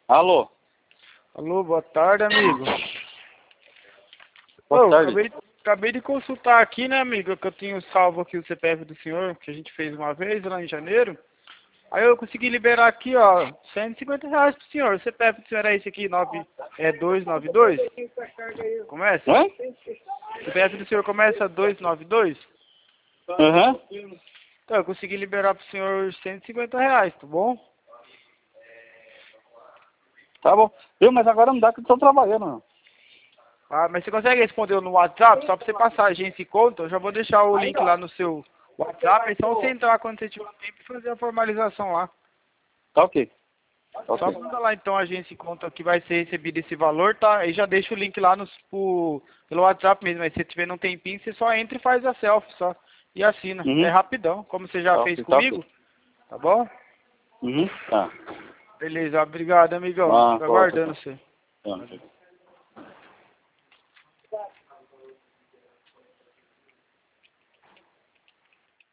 Alô? Alô, boa tarde, amigo. Boa tarde. Acabei de consultar aqui, né, amigo, que eu tenho salvo aqui o CPF do senhor, que a gente fez uma vez lá em janeiro. Aí eu consegui liberar aqui, ó, R$ 150 pro senhor. O CPF do senhor é esse aqui, 292? Começa? Hã? O CPF do senhor começa 292? Aham. Então, eu consegui liberar pro senhor R$ 150, tá bom? Tá bom. Viu, mas agora não dá que eu tô trabalhando, não. Ah, mas você consegue responder no WhatsApp, só pra você passar a agência e conta? Eu já vou deixar o link lá no seu WhatsApp, é só você entrar quando você tiver tempo e fazer a formalização lá. Tá ok. Só manda lá então a agência e conta que vai ser recebido esse valor, tá? Aí já deixa o link lá pelo WhatsApp mesmo, aí se você tiver um tempinho, você só entra e faz a selfie só. E assina. Uhum. É rapidão, como você já Tá fez ok, comigo, tá bom? Uhum. Tá. Beleza, obrigado, amigão. Ah, Fico pode. aguardando você. Tá.